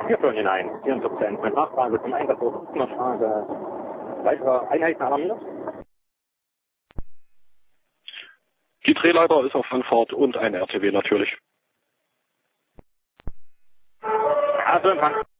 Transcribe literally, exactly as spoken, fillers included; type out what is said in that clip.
Wir führen hinein, vierundvierzig. Mit Nachfrage zum Einsatz der Nachfrage weitere Einheiten alarmiert. Die Drehleiter ist auf Anfahrt und ein R T W natürlich. Also Empfang.